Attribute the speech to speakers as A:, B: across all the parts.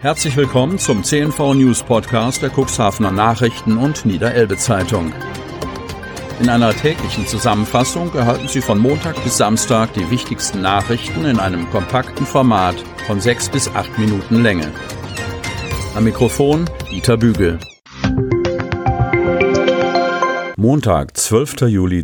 A: Herzlich willkommen zum CNV News Podcast der Cuxhavener Nachrichten und Niederelbe Zeitung. In einer täglichen Zusammenfassung erhalten Sie von Montag bis Samstag die wichtigsten Nachrichten in einem kompakten Format von 6 bis 8 Minuten Länge. Am Mikrofon Dieter Bügel. Montag, 12. Juli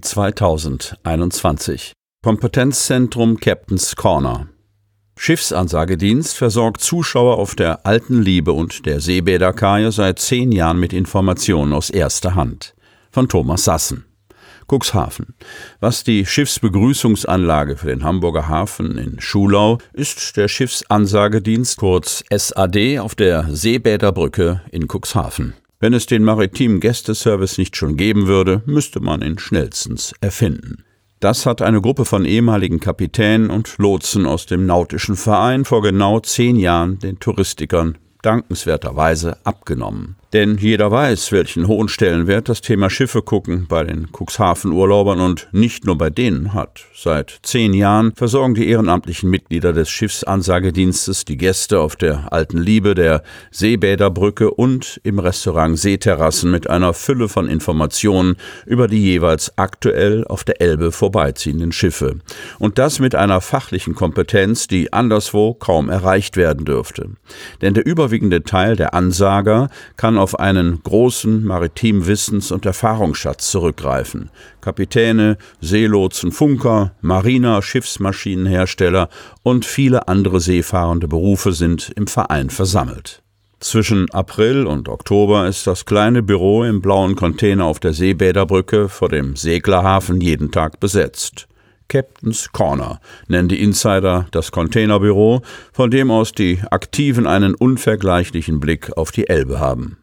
A: 2021. Kompetenzzentrum Captain's Corner. Schiffsansagedienst versorgt Zuschauer auf der Alten Liebe und der Seebäderkaje seit 10 Jahren mit Informationen aus erster Hand. Von Thomas Sassen. Cuxhaven. Was die Schiffsbegrüßungsanlage für den Hamburger Hafen in Schulau ist der Schiffsansagedienst, kurz SAD, auf der Seebäderbrücke in Cuxhaven. Wenn es den maritimen Gästeservice nicht schon geben würde, müsste man ihn schnellstens erfinden. Das hat eine Gruppe von ehemaligen Kapitänen und Lotsen aus dem Nautischen Verein vor genau 10 Jahren den Touristikern dankenswerterweise abgenommen. Denn jeder weiß, welchen hohen Stellenwert das Thema Schiffe gucken bei den Cuxhaven-Urlaubern und nicht nur bei denen hat. Seit 10 Jahren versorgen die ehrenamtlichen Mitglieder des Schiffsansagedienstes die Gäste auf der Alten Liebe, der Seebäderbrücke und im Restaurant Seeterrassen mit einer Fülle von Informationen über die jeweils aktuell auf der Elbe vorbeiziehenden Schiffe. Und das mit einer fachlichen Kompetenz, die anderswo kaum erreicht werden dürfte. Denn der überwiegende Teil der Ansager kann auf einen großen maritimen Wissens- und Erfahrungsschatz zurückgreifen. Kapitäne, Seelotsen, Funker, Mariner, Schiffsmaschinenhersteller und viele andere seefahrende Berufe sind im Verein versammelt. Zwischen April und Oktober ist das kleine Büro im blauen Container auf der Seebäderbrücke vor dem Seglerhafen jeden Tag besetzt. Captain's Corner nennen die Insider das Containerbüro, von dem aus die Aktiven einen unvergleichlichen Blick auf die Elbe haben.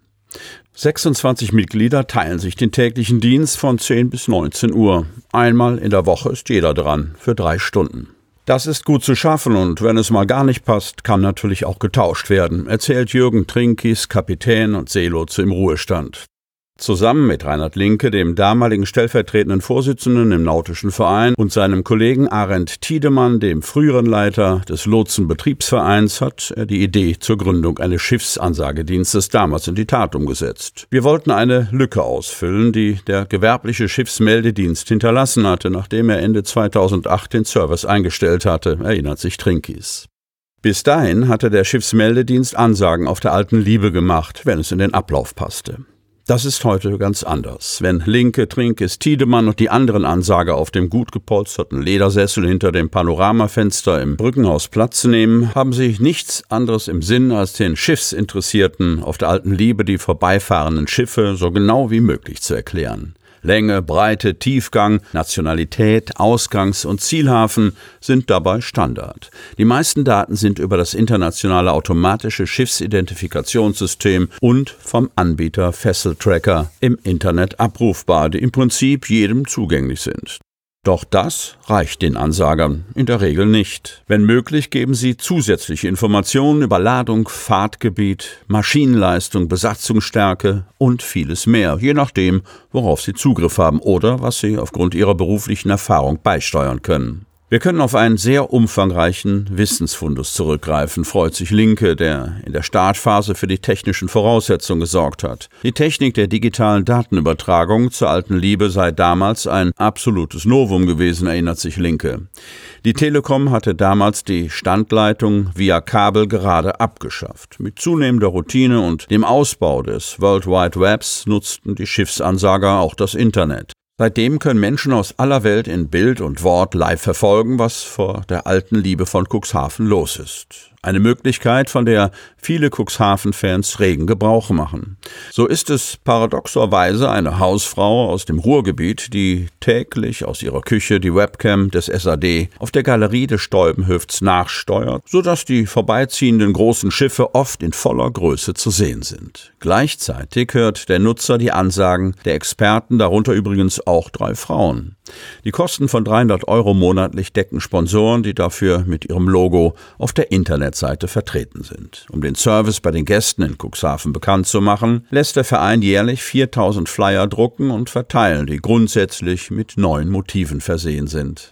A: 26 Mitglieder teilen sich den täglichen Dienst von 10 bis 19 Uhr. Einmal in der Woche ist jeder dran, für 3 Stunden. Das ist gut zu schaffen und wenn es mal gar nicht passt, kann natürlich auch getauscht werden, erzählt Jürgen Trinkis, Kapitän und Seelotse im Ruhestand. Zusammen mit Reinhard Linke, dem damaligen stellvertretenden Vorsitzenden im Nautischen Verein, und seinem Kollegen Arend Tiedemann, dem früheren Leiter des Lotsenbetriebsvereins, hat er die Idee zur Gründung eines Schiffsansagedienstes damals in die Tat umgesetzt. Wir wollten eine Lücke ausfüllen, die der gewerbliche Schiffsmeldedienst hinterlassen hatte, nachdem er Ende 2008 den Service eingestellt hatte, erinnert sich Trinkis. Bis dahin hatte der Schiffsmeldedienst Ansagen auf der Alten Liebe gemacht, wenn es in den Ablauf passte. Das ist heute ganz anders. Wenn Linke, Trinkis, Tiedemann und die anderen Ansager auf dem gut gepolsterten Ledersessel hinter dem Panoramafenster im Brückenhaus Platz nehmen, haben sie nichts anderes im Sinn, als den Schiffsinteressierten auf der Alten Liebe die vorbeifahrenden Schiffe so genau wie möglich zu erklären. Länge, Breite, Tiefgang, Nationalität, Ausgangs- und Zielhafen sind dabei Standard. Die meisten Daten sind über das internationale automatische Schiffsidentifikationssystem und vom Anbieter Vessel Tracker im Internet abrufbar, die im Prinzip jedem zugänglich sind. Doch das reicht den Ansagern in der Regel nicht. Wenn möglich, geben sie zusätzliche Informationen über Ladung, Fahrtgebiet, Maschinenleistung, Besatzungsstärke und vieles mehr, je nachdem, worauf sie Zugriff haben oder was sie aufgrund ihrer beruflichen Erfahrung beisteuern können. Wir können auf einen sehr umfangreichen Wissensfundus zurückgreifen, freut sich Linke, der in der Startphase für die technischen Voraussetzungen gesorgt hat. Die Technik der digitalen Datenübertragung zur Alten Liebe sei damals ein absolutes Novum gewesen, erinnert sich Linke. Die Telekom hatte damals die Standleitung via Kabel gerade abgeschafft. Mit zunehmender Routine und dem Ausbau des World Wide Webs nutzten die Schiffsansager auch das Internet. Seitdem können Menschen aus aller Welt in Bild und Wort live verfolgen, was vor der Alten Liebe von Cuxhaven los ist. Eine Möglichkeit, von der viele Cuxhaven-Fans regen Gebrauch machen. So ist es paradoxerweise eine Hausfrau aus dem Ruhrgebiet, die täglich aus ihrer Küche die Webcam des SAD auf der Galerie des Stolbenhöfts nachsteuert, sodass die vorbeiziehenden großen Schiffe oft in voller Größe zu sehen sind. Gleichzeitig hört der Nutzer die Ansagen der Experten, darunter übrigens auch 3 Frauen. Die Kosten von 300 € monatlich decken Sponsoren, die dafür mit ihrem Logo auf der Internetseite vertreten sind. Um den Service bei den Gästen in Cuxhaven bekannt zu machen, lässt der Verein jährlich 4000 Flyer drucken und verteilen, die grundsätzlich mit neuen Motiven versehen sind.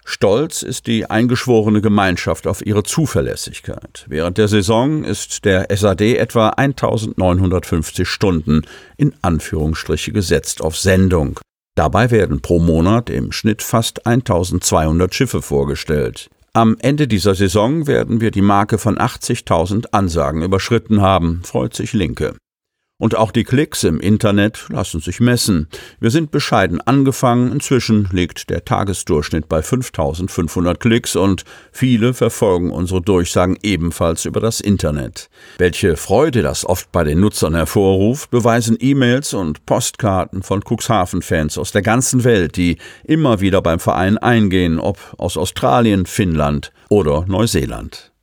A: Stolz ist die eingeschworene Gemeinschaft auf ihre Zuverlässigkeit. Während der Saison ist der SAD etwa 1950 Stunden in Anführungsstriche gesetzt auf Sendung. Dabei werden pro Monat im Schnitt fast 1200 Schiffe vorgestellt. Am Ende dieser Saison werden wir die Marke von 80.000 Ansagen überschritten haben, freut sich Linke. Und auch die Klicks im Internet lassen sich messen. Wir sind bescheiden angefangen, inzwischen liegt der Tagesdurchschnitt bei 5.500 Klicks und viele verfolgen unsere Durchsagen ebenfalls über das Internet. Welche Freude das oft bei den Nutzern hervorruft, beweisen E-Mails und Postkarten von Cuxhaven-Fans aus der ganzen Welt, die immer wieder beim Verein eingehen, ob aus Australien, Finnland oder Neuseeland.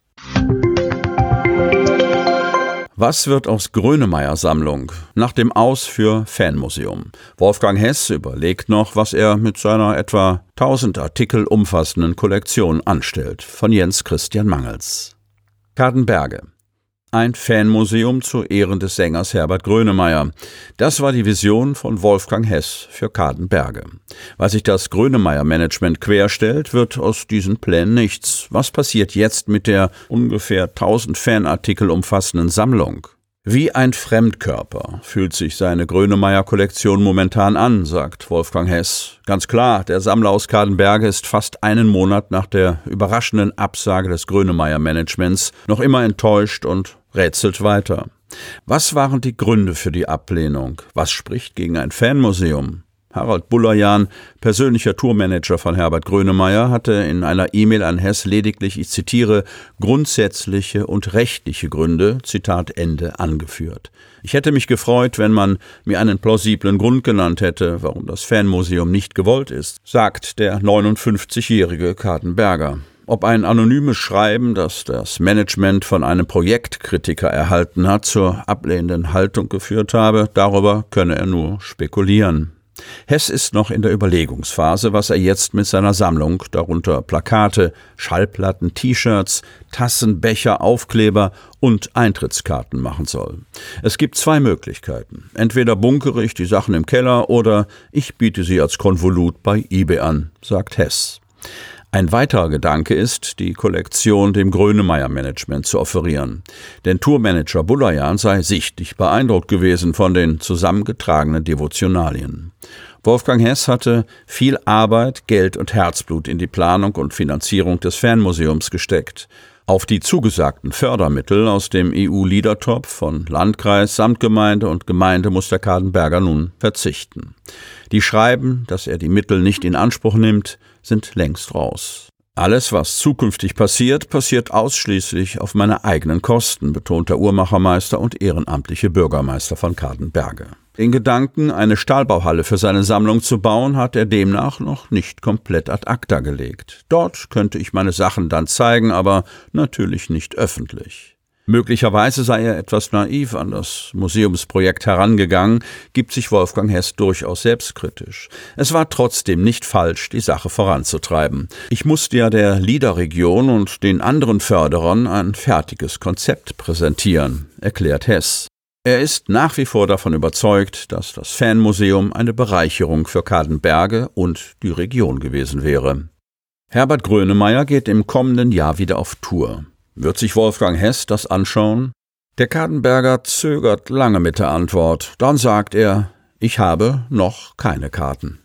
A: Was wird aus Grönemeyer-Sammlung nach dem Aus für Fanmuseum? Wolfgang Hess überlegt noch, was er mit seiner etwa 1000 Artikel umfassenden Kollektion anstellt. Von Jens Christian Mangels. Kadenberge. Ein Fanmuseum zu Ehren des Sängers Herbert Grönemeyer. Das war die Vision von Wolfgang Hess für Kadenberge. Weil sich das Grönemeyer-Management querstellt, wird aus diesen Plänen nichts. Was passiert jetzt mit der ungefähr 1000 Fanartikel umfassenden Sammlung? Wie ein Fremdkörper fühlt sich seine Grönemeyer-Kollektion momentan an, sagt Wolfgang Hess. Ganz klar, der Sammler aus Kadenberge ist fast einen Monat nach der überraschenden Absage des Grönemeyer-Managements noch immer enttäuscht und rätselt weiter. Was waren die Gründe für die Ablehnung? Was spricht gegen ein Fanmuseum? Harald Bullerjahn, persönlicher Tourmanager von Herbert Grönemeyer, hatte in einer E-Mail an Hess lediglich, ich zitiere, grundsätzliche und rechtliche Gründe, Zitat Ende, angeführt. Ich hätte mich gefreut, wenn man mir einen plausiblen Grund genannt hätte, warum das Fanmuseum nicht gewollt ist, sagt der 59-jährige Kadenberger. Ob ein anonymes Schreiben, das das Management von einem Projektkritiker erhalten hat, zur ablehnenden Haltung geführt habe, darüber könne er nur spekulieren. Hess ist noch in der Überlegungsphase, was er jetzt mit seiner Sammlung, darunter Plakate, Schallplatten, T-Shirts, Tassen, Becher, Aufkleber und Eintrittskarten machen soll. Es gibt zwei Möglichkeiten. Entweder bunkere ich die Sachen im Keller oder ich biete sie als Konvolut bei eBay an, sagt Hess. Ein weiterer Gedanke ist, die Kollektion dem Grönemeyer-Management zu offerieren. Denn Tourmanager Bullerjahn sei sichtlich beeindruckt gewesen von den zusammengetragenen Devotionalien. Wolfgang Hess hatte viel Arbeit, Geld und Herzblut in die Planung und Finanzierung des Fanmuseums gesteckt. Auf die zugesagten Fördermittel aus dem EU-Leadertopf von Landkreis, Samtgemeinde und Gemeinde muss der Kadenberger nun verzichten. Die schreiben, dass er die Mittel nicht in Anspruch nimmt, sind längst raus. Alles, was zukünftig passiert, passiert ausschließlich auf meine eigenen Kosten, betont der Uhrmachermeister und ehrenamtliche Bürgermeister von Kadenberge. Den Gedanken, eine Stahlbauhalle für seine Sammlung zu bauen, hat er demnach noch nicht komplett ad acta gelegt. Dort könnte ich meine Sachen dann zeigen, aber natürlich nicht öffentlich. Möglicherweise sei er etwas naiv an das Museumsprojekt herangegangen, gibt sich Wolfgang Hess durchaus selbstkritisch. Es war trotzdem nicht falsch, die Sache voranzutreiben. Ich musste ja der LIDA-Region und den anderen Förderern ein fertiges Konzept präsentieren, erklärt Hess. Er ist nach wie vor davon überzeugt, dass das Fanmuseum eine Bereicherung für Kadenberge und die Region gewesen wäre. Herbert Grönemeyer geht im kommenden Jahr wieder auf Tour. Wird sich Wolfgang Hess das anschauen? Der Kadenberger zögert lange mit der Antwort. Dann sagt er, ich habe noch keine Karten.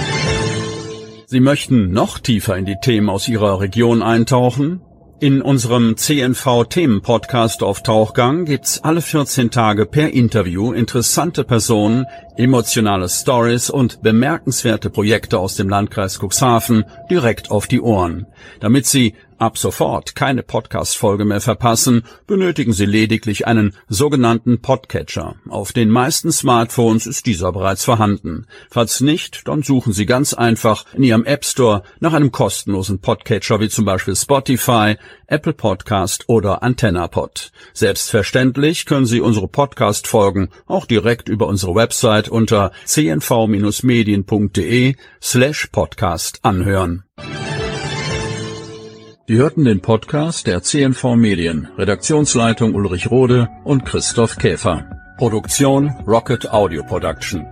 A: Sie möchten noch tiefer in die Themen aus Ihrer Region eintauchen? In unserem CNV-Themen-Podcast auf Tauchgang gibt's alle 14 Tage per Interview interessante Personen, emotionale Stories und bemerkenswerte Projekte aus dem Landkreis Cuxhaven direkt auf die Ohren. Damit Sie ab sofort keine Podcast-Folge mehr verpassen, benötigen Sie lediglich einen sogenannten Podcatcher. Auf den meisten Smartphones ist dieser bereits vorhanden. Falls nicht, dann suchen Sie ganz einfach in Ihrem App Store nach einem kostenlosen Podcatcher wie zum Beispiel Spotify, Apple Podcast oder AntennaPod. Selbstverständlich können Sie unsere Podcast-Folgen auch direkt über unsere Website unter cnv-medien.de/podcast anhören. Sie hörten den Podcast der CNV Medien, Redaktionsleitung Ulrich Rode und Christoph Käfer. Produktion Rocket Audio Production.